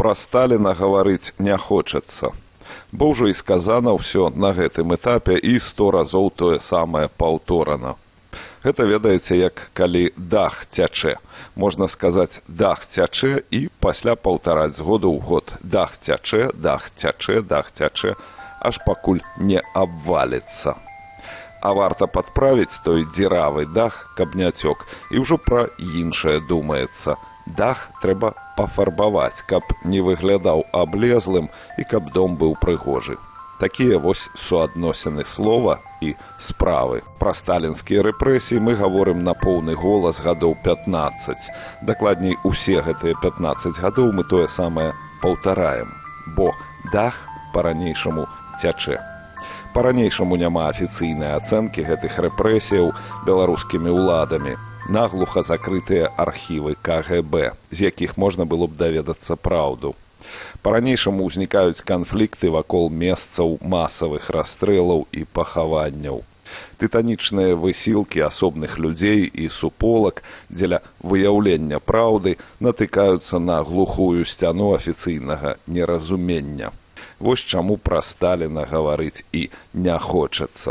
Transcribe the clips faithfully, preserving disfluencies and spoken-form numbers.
Пра Сталіна гаварыць не хочацца, бо ўжо і сказана ўсё на гэтым этапе і сто разоў тое самае паўторана. Гэта ведаеце, як калі дах цячэ. Можна сказаць «дах цячэ» і пасля паўтараць з году ў год. Дах цячэ, дах цячэ, дах цячэ, аж пакуль не абваліцца. А варта падправіць той дзіравы дах, каб не цёк, і ўжо пра іншае думаецца. Дах трэба пафарбаваць, каб не выглядаў аблезлым і каб дом быў прыгожы. Такія вось суадносіны слова і справы. Пра сталінскія рэпрэсіі мы гаворым на поўны голас гадоў пятнаццаць. Дакладней, усе гэтыя пятнаццаць гадоў мы тое самае паўтараем, бо дах па-ранейшаму цячэ. Па-ранейшаму няма афіцыйнай ацэнкі гэтых рэпрэсіяў беларускімі ўладамі. Наглуха закрытыя архівы ка гэ бэ, з якіх можна было б даведацца праўду. Па-ранейшаму ўзнікаюць канфлікты вакол месцаў масавых расстрэлаў і пахаванняў. Тытанічныя высілкі асобных людзей і суполак дзеля выяўлення праўды натыкаюцца на глухую сцяну афіцыйнага неразумення. Вось чаму пра Сталіна гаварыць і не хочацца.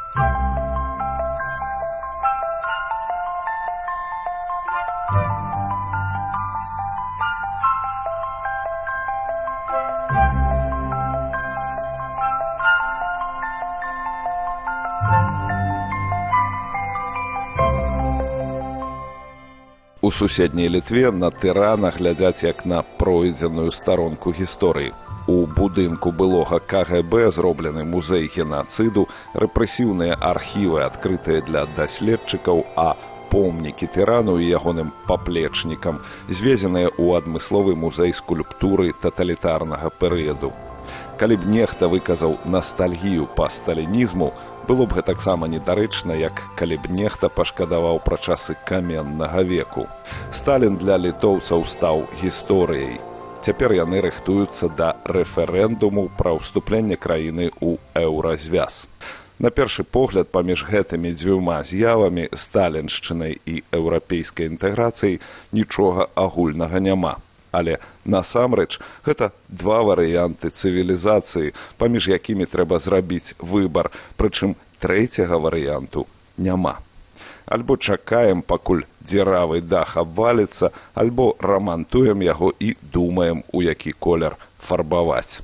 У суседняй Літве на тырана глядзяць як на пройдзеную старонку гісторыі. У будынку былога ка гэ бэ зроблены музей генацыду, рэпрэсіўныя архівы адкрытыя для даследчыкаў, а помнікі тырану і ягоным паплечнікам звезеныя ў адмысловы музей скульптуры таталітарнага перыяду. Калі б нехта выказаў настальгію па сталінізму, было б гэтаксама недарэчна, як калі б нехта пашкадаваў пра часы каменнага веку. Сталін для літоўцаў стаў гісторыяй. Цяпер яны рыхтуюцца да рэферэндуму пра ўступленне краіны ў еўразвяз. На першы погляд, паміж гэтымі дзвюма з'явамі, сталіншчынай і еўрапейскай інтэграцыяй, нічога агульнага няма. Але насамрэч гэта два варыянты цывілізацыі, паміж якімі трэба зрабіць выбар, прычым трэцяга варыянту няма. Альбо чакаем, пакуль дзіравы дах абваліцца, альбо рамантуем яго і думаем, у які колер фарбаваць.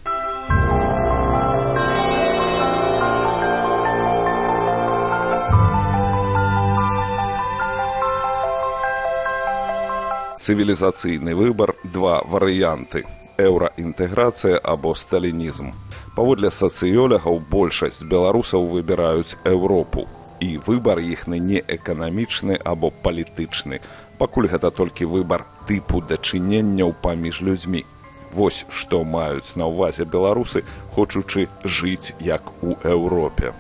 Цывілізацыйны выбар – два варыянты – еўраінтэграцыя або сталінізм. Паводле сацыёлагаў, большасць беларусаў выбіраюць Еўропу. І выбар іхны не эканамічны або палітычны, пакуль гэта толькі выбар тыпу дачыненняў паміж людзьмі. Вось што маюць на ўвазе беларусы, хочучы жыць як у Еўропе.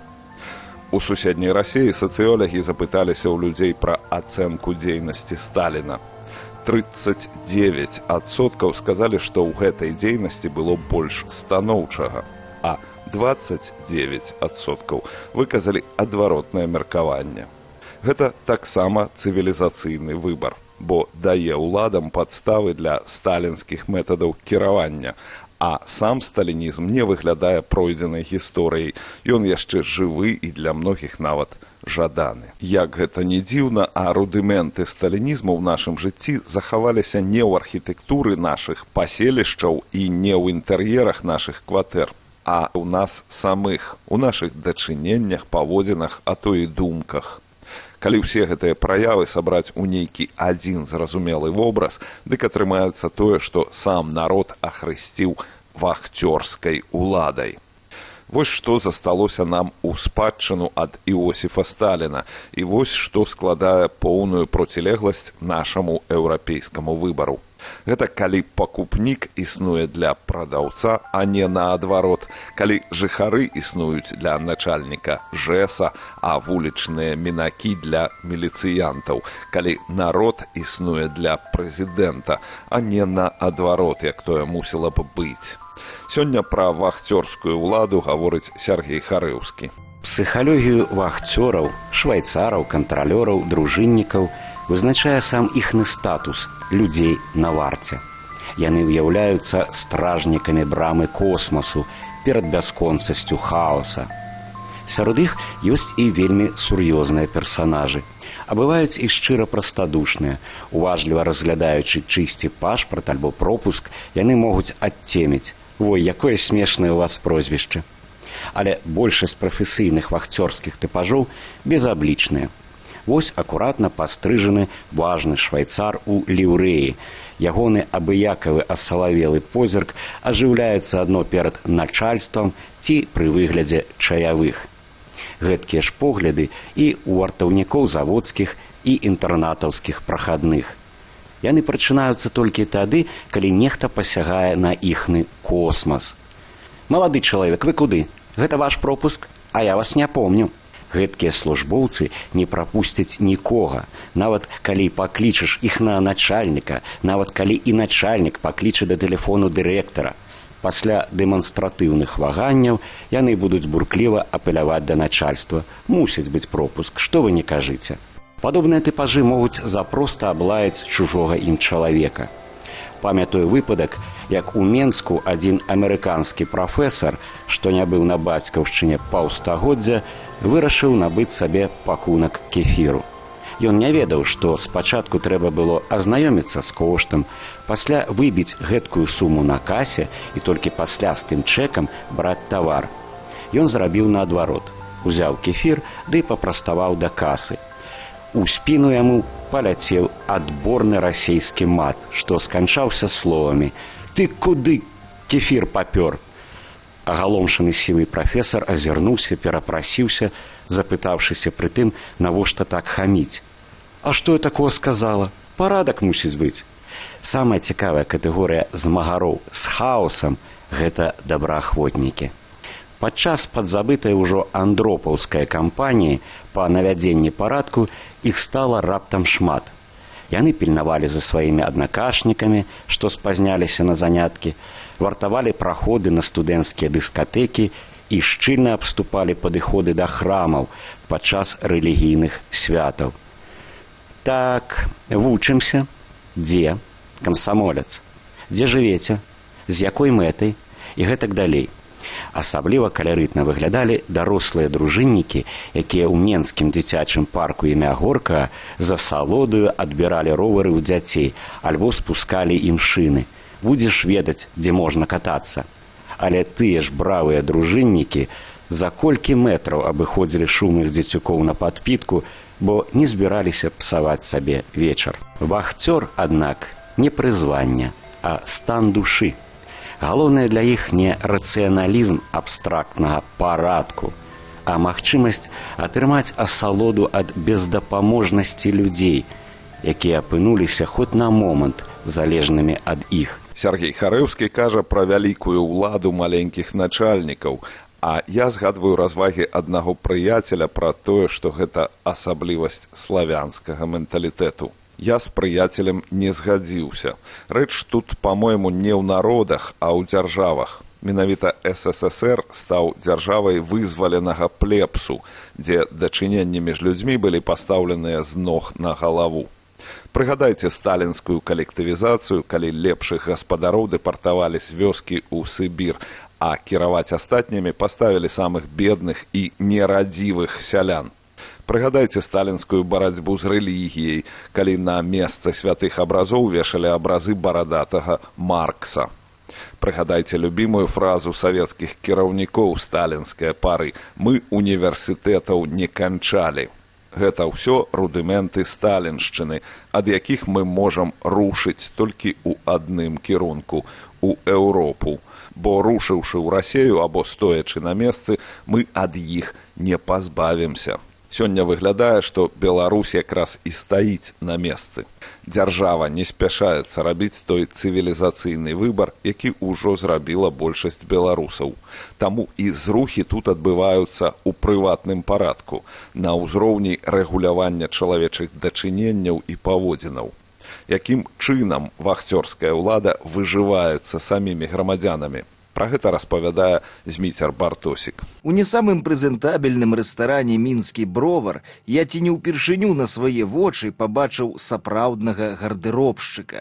У суседняй Расіі сацыёлагі запыталіся ў людзей пра ацэнку дзейнасці Сталіна. трыццаць дзевяць адсоткаў сказалі, што ў гэтай дзейнасці было больш станоўчага, а дваццаць дзевяць адсоткаў выказалі адваротнае меркаванне. Гэта таксама цывілізацыйны выбар, бо дае ўладам падставы для сталінскіх метадаў кіравання, а сам сталінізм не выглядае пройдзенай гісторыяй, ён яшчэ жывы і для многіх нават жаданы. Як гэта не дзіўна, а рудыменты сталінізму ў нашым жыцці захаваліся не ў архітэктуры нашых паселішчаў і не ў інтэр'ерах нашых кватэр, а ў нас самых, у нашых дачыненнях, паводзінах, а то і думках. Калі ўсе гэтыя праявы сабраць у нейкі адзін зразумелы вобраз, дык атрымаецца тое, што сам народ ахрысціў вахцёрскай уладай. Вось што засталося нам у спадчыну ад Іосіфа Сталіна, і вось што складае поўную процілегласць нашаму еўрапейскаму выбару. Гэта калі пакупнік існуе для прадаўца, а не наадварот, калі жыхары існуюць для начальніка жэса, а вулічныя мінакі для міліцыянтаў, калі народ існуе для прэзідэнта, а не наадварот, як тое мусіла б быць. Сёння пра вахцёрскую ўладу гаворыць Сяргей Харэўскі. Псіхалогію вахцёраў, швайцараў, кантралёраў, дружыннікаў вызначае сам іхны статус людзей на варце. Яны ўяўляюцца стражнікамі брамы космасу перад бясконцасцю хаоса. Сярод іх ёсць і вельмі сур'ёзныя персанажы, а бываюць і шчыра прастадушныя. Уважліва разглядаючы чысці пашпарт альбо пропуск, яны могуць адцеміць: «Ой, якое смешнае ў вас прозвішча». Але большасць прафесійных вахцёрскіх тыпажоў безаблічныя. Вось акуратна пастрыжаны важны швайцар у ліўрэі. Ягоны абыякавы асалавелы позірк ажыўляецца адно перад начальствам ці пры выглядзе чаявых. Гэткія ж погляды і ў вартаўнікоў заводскіх і інтэрнатаўскіх прахадных. Яны прачынаюцца толькі тады, калі нехта пасягае на іхны космас. «Малады чалавек, вы куды? Гэта ваш пропуск? А я вас не помню». Гэткія службоўцы не прапусцяць нікога, нават калі паклічаш іх на начальніка, нават калі і начальнік пакліча да тэлефону дырэктара. Пасля дэманстратыўных ваганняў яны будуць буркліва апеляваць да начальства. Мусіць быць пропуск, што вы не кажыце. Падобныя тыпажы могуць запроста аблаяць чужога ім чалавека. Памятаю выпадак, як у Менску адзін амерыканскі прафесар, што не быў на бацькаўшчыне паўстагоддзя, вырашыў набыць сабе пакунак кефіру. Ён не ведаў, што спачатку трэба было азнаёміцца з коштам, пасля выбіць гэткую суму на касе і толькі пасля з тым чэкам браць тавар. Ён зрабіў наадварот. Узяў кефір ды папраставаў да касы. У спіну яму паляцеў адборны расейскі мат, што сканчаўся словамі: «Ты куды кефір папёр?» Агаломшаны сівы прафесар азірнуўся, перапрасіўся, запытаўшыся пры тым, навошта так хаміць. «А што я такого сказала? Парадак мусіць быць». Самая цікавая катэгорыя змагароў з хаосам – гэта добраахвотнікі. Падчас падзабытай ужо андропаўскай кампаніі па навядзенні парадку іх стала раптам шмат. Яны пільнавалі за сваімі аднакашнікамі, што спазняліся на заняткі, вартавалі праходы на студэнцкія дыскатэкі і шчыльна абступалі падыходы да храмаў падчас рэлігійных святаў. «Так, вучымся. Дзе? Камсамолец. Дзе жывеце? З якой мэтай?» І гэтак далей. Асабліва каларытна выглядалі дарослыя дружыннікі, якія ў менскім дзіцячым парку імя Горкага за салодаю адбіралі ровары ў дзяцей альбо спускалі ім шыны. Будзеш ведаць, дзе можна катацца. Але тыя ж бравыя дружыннікі за колькі метраў абыходзілі шумных дзецюкоў на падпітку, бо не збіраліся псаваць сабе вечар. Вахцёр, аднак, не прызвання, а стан душы. Галоўнае для іх не рацыяналізм абстрактнага парадку, а магчымасць атрымаць асалоду ад бездапаможнасці людзей, якія апынуліся хоць на момант залежнымі ад іх. Сяргей Харэўскі кажа пра вялікую ўладу маленькіх начальнікаў, а я згадваю развагі аднаго прыяцеля пра тое, што гэта асаблівасць славянскага менталітэту. Я з прыяцелем не згадзіўся. Рэч тут, па-мойму, не ў народах, а ў дзяржавах. Менавіта эс эс эс эр стаў дзяржавай вызваленага плебсу, дзе дачыненні між людзьмі былі пастаўленыя з ног на галаву. Прыгадайце сталінскую калектывізацыю, калі лепшых гаспадароў дэпартавалі з вёскі ў Сібір, а кіраваць астатнімі паставілі самых бедных і нерадзівых сялян. Прыгадайце сталінскую барацьбу з рэлігіяй, калі на месца святых абразоў вешалі абразы барадатага Маркса. Прыгадайце любімую фразу савецкіх кіраўнікоў сталінскай пары: «Мы універсітэтаў не канчалі». Гэта ўсё рудыменты сталіншчыны, ад якіх мы можам рушыць толькі ў адным кірунку – у Еўропу. Бо рушыўшы ў Расею або стоячы на месцы, мы ад іх не пазбавімся. Сёння выглядае, што Беларусь якраз і стаіць на месцы. Дзяржава не спяшаецца рабіць той цывілізацыйны выбар, які ўжо зрабіла большасць беларусаў. Таму і зрухі тут адбываюцца ў прыватным парадку, на ўзроўні рэгулявання чалавечых дачыненняў і паводзінаў. Якім чынам вахцёрская ўлада выжываецца самімі грамадзянамі? Пра гэта распавядае Зміцер Бартосік. У не самым прэзентабельным рэстаране «Мінскі бровар» я ці не ўпершыню на свае вочы пабачыў сапраўднага гардэробшчыка.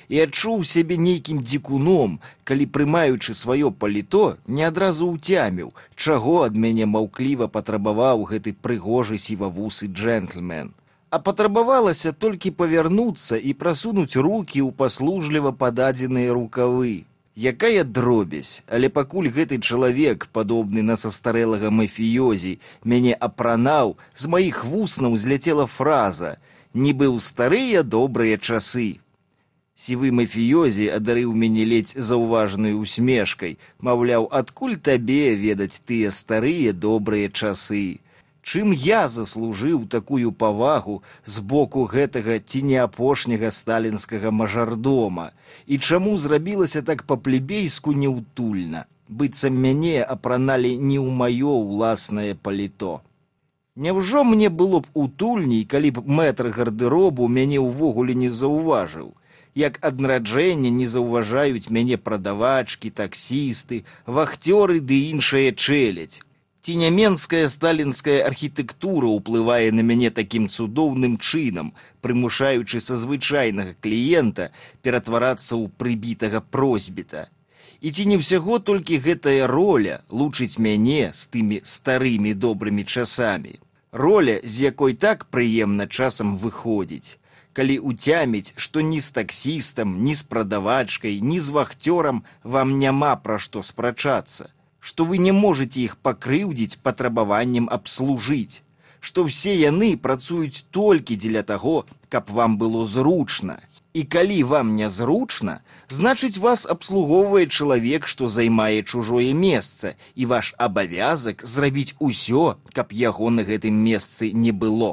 і адчуў сябе нейкім дзікуном, калі, прымаючы сваё паліто, не адразу ўцяміў, чаго ад мяне маўкліва патрабаваў гэты прыгожы сівавусы джентльмен. А патрабавалася толькі павярнуцца і прасунуць рукі ў паслужліва пададзеныя рукавы. Якая дробязь, але пакуль гэты чалавек, падобны на састарэлага мафіёзі, мяне апранаў, з маіх вуснаў зляцела фраза «Нібы ў старыя добрыя часы». Сівы мафіёзі адарыў мяне ледзь заўважнай усмешкай, маўляў, адкуль табе ведаць тыя старыя добрыя часы? Чым я заслужыў такую павагу з боку гэтага ці не апошняга сталінскага мажардома? І чаму зрабілася так па-плебейску неўтульна, быццам мяне апраналі не ў маё ўласнае паліто? Няўжо мне было б утульней, калі б мэтр гардэробу мяне ўвогуле не заўважыў? Як ад нараджэння не заўважаюць мяне прадавачкі, таксісты, вахцёры ды іншая чэлядзь? Ці няменская сталінская архітэктура ўплывае на мяне такім цудоўным чынам, прымушаючы са звычайнага кліента ператварацца ў прыбітага просьбіта? І ці не ўсяго толькі гэтая роля лучыць мяне з тымі старымі добрымі часамі? Роля, з якой так прыемна часам выходзіць, калі ўцяміць, што ні з таксістам, ні з прадавачкай, ні з вахцёрам вам няма пра што спрачацца, што вы не можаце іх пакрыўдзіць патрабаваннем абслужыць, што ўсе яны працуюць толькі дзеля таго, каб вам было зручна. І калі вам нязручна, значыць вас абслугоўвае чалавек, што займае чужое месца, і ваш абавязак зрабіць усё, каб яго на гэтым месцы не было.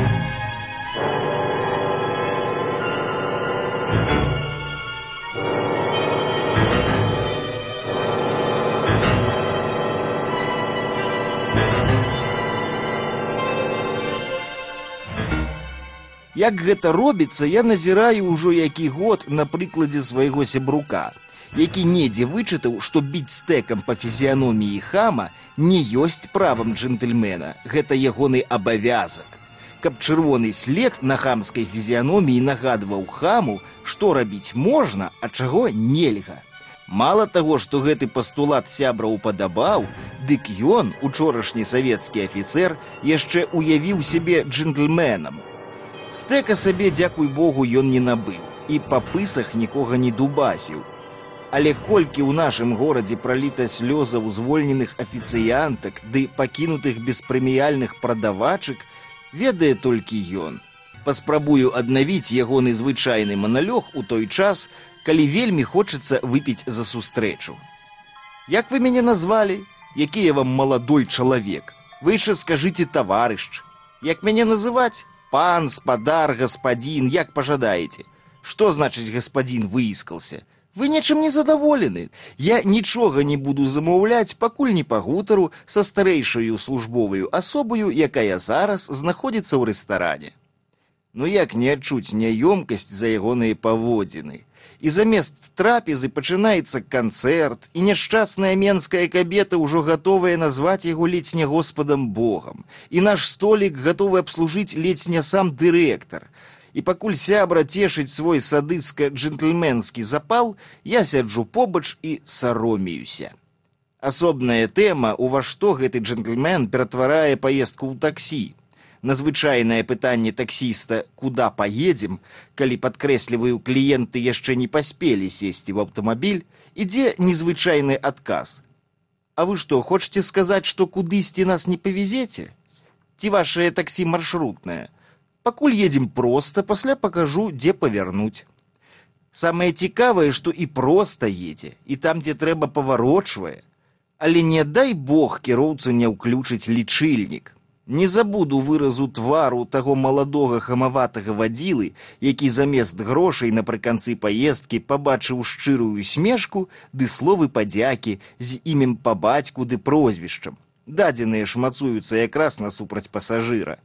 Як гэта робіцца, я назіраю ўжо які год на прыкладзе свайго сябрука, які недзе вычытаў, што біць стэкам па фізіяноміі хама не ёсць правам джентльмена, гэта ягоны абавязак. Каб чырвоны след на хамскай фізіяноміі нагадваў хаму, што рабіць можна, а чаго нельга. Мала таго, што гэты пастулат сябра упадабаў, дык ён, учорашні савецкі афіцэр, яшчэ уявіў сябе джентльменам. Стэка сабе, дзякуй Богу, ён не набыў і па пысах нікога не дубасіў. Але колькі ў нашым горадзе праліта слёзаў звольненых афіцыянтак ды пакінутых беспрэміяльных прадавачак, ведае толькі ён. Паспрабую аднавіць ягоны звычайны маналёг у той час, калі вельмі хочацца выпіць за сустрэчу. Як вы мяне назвалі? Які я вам маладой чалавек? Вы яшчэ скажыце таварыш. Як мяне называць? Пан, спадар, гаспадзін, як пажадаеце. Што значыць гаспадзін выіскался? Вы нечым не задаволены. Я нічога не буду замаўляць, пакуль не пагутару са старэйшаю службоваю асобаю, якая зараз знаходзіцца ў рэстаране. Ну як не адчуць няёмкасць за ягоныя паводзіны? І замест трапезы пачынаецца канцэрт, і няшчасная менская кабета ўжо гатовая назваць яго ледзь не Господам Богам. І наш столік гатовы абслужыць ледзь не сам дырэктар. І пакуль сябра цешыць свой садыцка-джентльменскі запал, я сяджу побач і саромеюся. Асобная тэма, у ва што гэты джентльмен ператварае паездку ў таксі. На звычайнае пытанне таксіста «Куда поедем?», калі, падкрэсліваю, кліенты яшчэ не паспелі сесці ў аўтамабіль, ідзе незвычайны адказ. А вы што, хочаце сказаць, што кудысьці нас не павезеце? Ці вашае таксі маршрутнае? Пакуль едзем проста, пасля пакажу, дзе павярнуць. Самае цікавае, што і проста едзе, і там, дзе трэба, паварочвае. Але не дай Бог кіроўца не ўключыць лічыльнік. Не забуду выразу твару таго маладога хамаватага вадзілы, які замест грошай напрыканцы паездкі пабачыў шчырую смешку ды словы падзякі з імем па бацьку ды прозвішчам. Дадзеныя шмацуюцца якраз насупраць пасажыра.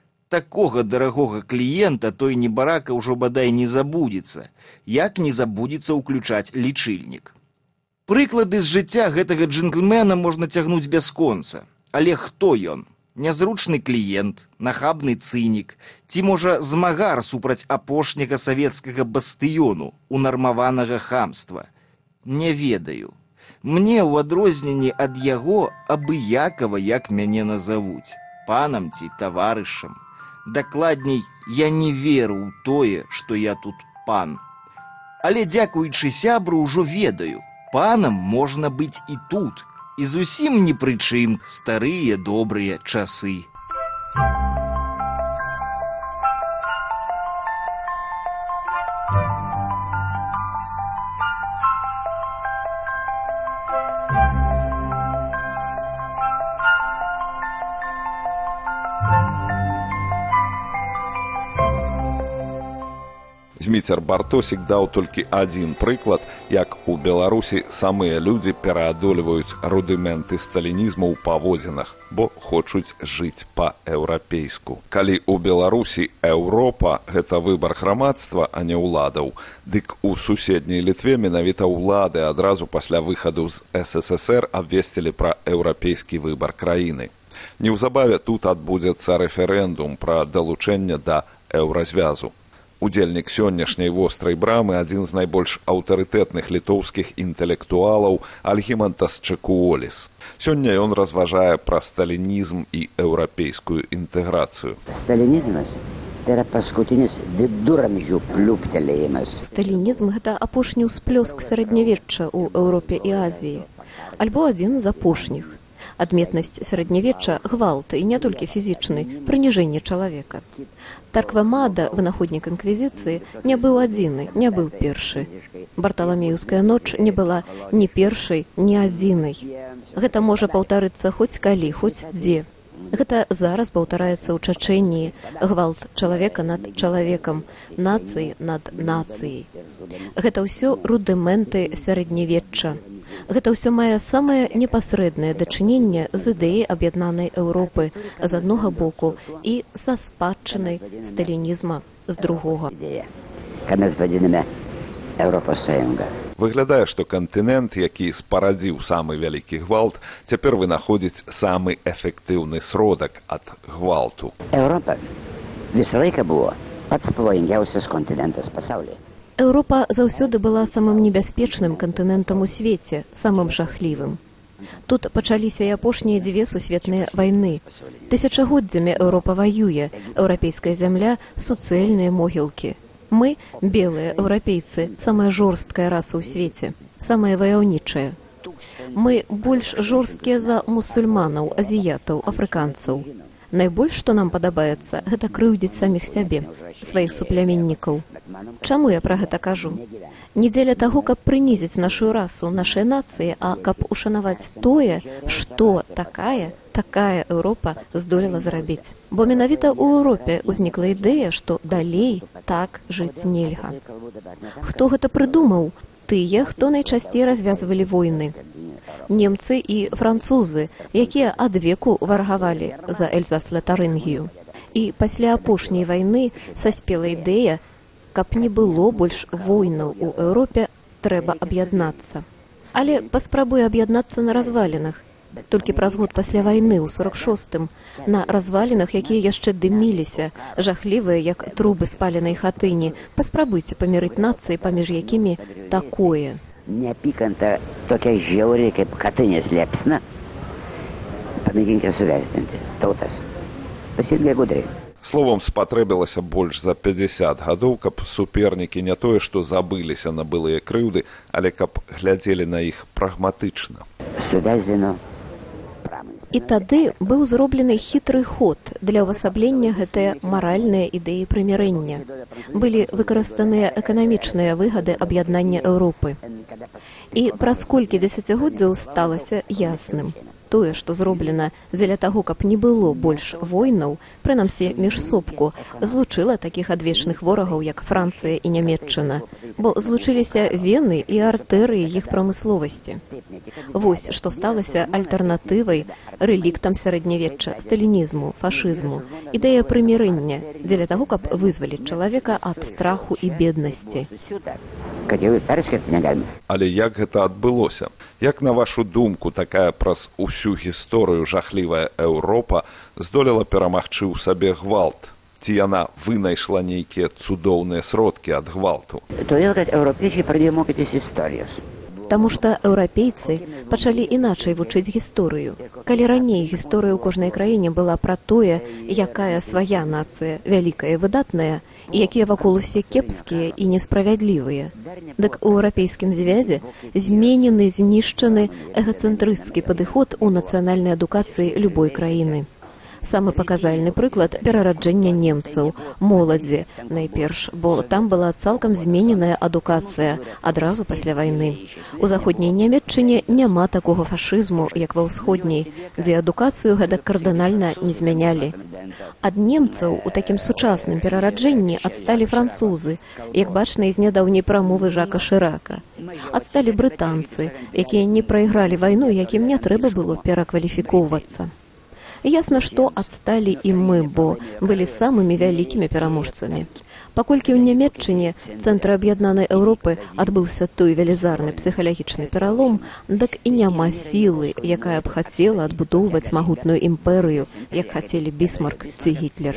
Такога дарагога кліента той небарака ўжо бадай не забудзецца, як не забудзецца ўключаць лічыльнік. Прыклады з жыцця гэтага джентльмена можна цягнуць бясконца. Але хто ён? Нязручны кліент, нахабны цынік, ці, можа, змагар супраць апошняга савецкага бастыёну, унармаванага хамства. Не ведаю. Мне, ў адрозненні ад яго, абыякава, як мяне назавуць, панам ці таварышам. Дакладней, я не веру ў тое, што я тут пан. Але, дзякуючы сябру, ужо ведаю, панам можна быць і тут, і зусім ні пры чым старыя добрыя часы. Зміцер Бартосік даў толькі адзін прыклад, як у Беларусі самыя людзі пераадольваюць рудыменты сталінізму ў паводзінах, бо хочуць жыць па-еўрапейску. Калі ў Беларусі Еўропа – гэта выбар грамадства, а не ўладаў, дык у суседняй Літве менавіта ўлады адразу пасля выхаду з эс эс эс эр абвесцілі пра еўрапейскі выбар краіны. Неўзабаве тут адбудзецца рэферэндум пра далучэнне да еўразвязу. Удзельнік сённяшняй вострай брамы адзін з найбольш аўтарытэтных літоўскіх інтэлектуалаў Альгімантас Чекуоліс. Сёння ён разважае пра сталінізм і еўрапейскую інтэграцыю. Сталінізм – гэта апошні ўсплёск сярэднявечча ў Еўропе і Азіі, альбо адзін з апошніх. Адметнасць сярэднявечча – гвалт, і не толькі фізічны, прыніжэнне чалавека. Тарквамада, вынаходнік інквізіцыі, не быў адзіны, не быў першы. Барталамеўская ноч не была ні першай, ні адзінай. Гэта можа паўтарыцца хоць калі, хоць дзе. Гэта зараз паўтараецца ў Чачэніі, гвалт чалавека над чалавекам, нацыі над нацыяй. Гэта ўсё рудыменты сярэднявечча. Гэта ўсё мае самае непасрэднае дачыненне з ідэяй аб'яднанай Еўропы з аднога боку і са спадчынай сталінізма з другога. Выглядае, што кантынент, які спарадзіў самы вялікі гвалт, цяпер вынаходзіць самы эфектыўны сродак ад гвалту. Еўропа весялейка было падспвоеньяўся з кантынента з пасаўлі. Еўропа заўсёды была самым небяспечным кантынентам у свеце, самым жахлівым. Тут пачаліся і апошнія дзве сусветныя вайны. Тысячагоддзямі Еўропа ваюе, еўрапейская зямля – суцэльныя могілкі. Мы, белыя еўрапейцы, самая жорсткая раса ў свеце, самая ваяўнічая. Мы больш жорсткія за мусульманаў, азіятаў, афрыканцаў. Найбольш, што нам падабаецца, гэта крыўдзіць саміх сябе, сваіх супляменнікаў. Чаму я пра гэта кажу? Не дзеля таго, каб прынізіць нашу расу, нашай нацыі, а каб ушанаваць тое, што такая, такая Еўропа здолела зрабіць. Бо менавіта ў Еўропе ўзнікла ідэя, што далей так жыць нельга. Хто гэта прыдумаў? Тыя, хто найчасцей развязвалі войны. Немцы і французы, якія адвеку варгавалі за Эльзас-Лотарэнгію. І пасля апошняй вайны саспела ідэя, каб не было больш войнаў у Еўропе, трэба аб'яднацца. Але паспрабуе аб'яднацца на развалінах. Толькі праз год пасля вайны ў сорак шостым на развалінах, якія яшчэ дыміліся, жахлівыя, як трубы спаленай хатыні, паспрабуйце памірыць нацыі, паміж якімі такое. Neapykanta tokia žiauri kaip katinės liepsna, pamėginkite suvestinti tautas. Pasielgė gudriai. Словом, спатрэбілася больш за пяцьдзясят гадоў, каб супернікі не тое, што забыліся на былыя крыўды, але каб глядзелі на іх прагматычна. Сувязлено. І тады быў зроблены хітры ход для ўвасаблення гэтыя маральныя ідэі прымірэння. Былі выкарыстаныя эканамічныя выгады аб'яднання Еўропы. І праз колькі дзесяцігоддзяў сталася ясным. Тое, што зроблена дзеля таго, каб не было больш войнаў, прынамсі міжсобку, злучыла такіх адвечных ворагаў, як Францыя і Нямецчына, бо злучыліся вены і артэрыі іх прамысловасці. Вось, што сталася альтэрнатывай, рэліктам сярэднявечча, сталінізму, фашызму, ідэя прымірэння, дзеля таго, каб вызваліць чалавека ад страху і беднасці. Але як гэта адбылося? Як, на вашу думку, такая праз усю ўсю гісторыю жахлівая Еўропа здолела перамагчы ў сабе гвалт? Ці яна вынайшла нейкія цудоўныя сродкі ад гвалту? Еўрапейцы прыдземокіць історію. Таму што еўрапейцы пачалі іначай вучыць гісторыю. Калі раней гісторыя ў кожнай краіне была пра тое, якая свая нацыя вялікая і выдатная, і якія вакол усе кепскія і несправядлівыя, дык у еўрапейскім звязе зменены, знішчаны эгацэнтрысцкі падыход у нацыянальнай адукацыі любой краіны. Самы паказальны прыклад перараджэння немцаў, моладзі, найперш, бо там была цалкам змененая адукацыя адразу пасля вайны. У заходняй Нямецчыне няма такога фашызму, як ва ўсходняй, дзе адукацыю гэтак кардынальна не змянялі. Ад немцаў у такім сучасным перараджэнні адсталі французы, як бачна з нядаўняй прамовы Жака Шырака. Адсталі брытанцы, якія не прайгралі вайну, якім не трэба было перакваліфікоўвацца. Ясна, што адсталі і мы, бо былі самымі вялікімі пераможцамі. Паколькі ў Нямецчыне, цэнтры аб'яднанай Еўропы, адбыўся той велізарны псіхалагічны пералом, дык і няма сілы, якая б хацела адбудоўваць магутную імперыю, як хацелі Бісмарк ці Гітлер.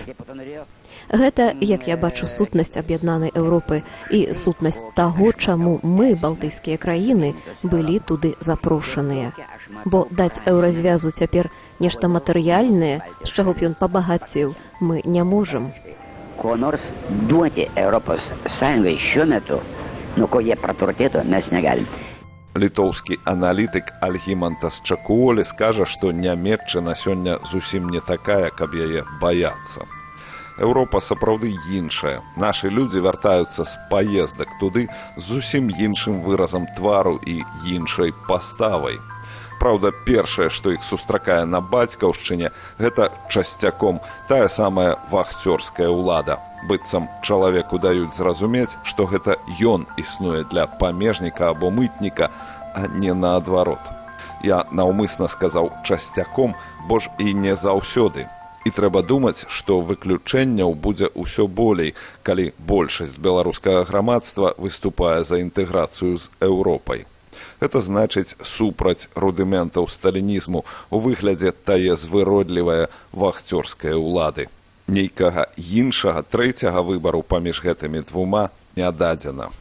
Гэта, як я бачу, сутнасць аб'яднанай Еўропы і сутнасць таго, чаму мы, балтыйскія краіны, былі туды запрошаныя. Бо даць еўразвязу цяпер нешта матэрыяльнае, з чаго б ён пабагаціў, мы не можам. Ko nors duoti Europos Sąjungai šiuo metu, nu ko jie praturtėtų, mes negalim. Літоўскі аналітык Альгімантас Чакуолі скажа, што Нямецчына сёння зусім не такая, каб яе баяцца. Еўропа сапраўды іншая. Нашы людзі вяртаюцца з паездак туды з зусім іншым выразам твару і іншай паставай. Праўда, першае, што іх сустракае на бацькаўшчыне, гэта часцяком тая самая вахцёрская ўлада. Быццам чалавеку даюць зразумець, што гэта ён існуе для памежніка або мытніка, а не наадварот. Я наўмысна сказаў часцяком, бо ж і не заўсёды. І трэба думаць, што выключэнняў будзе ўсё болей, калі большасць беларускага грамадства выступае за інтэграцыю з Еўропай. Гэта значыць супраць рудыментаў сталінізму у выглядзе тае звыродлівае вахцёрскай улады. Нейкага іншага трэцяга выбару паміж гэтымі двума не дадзена.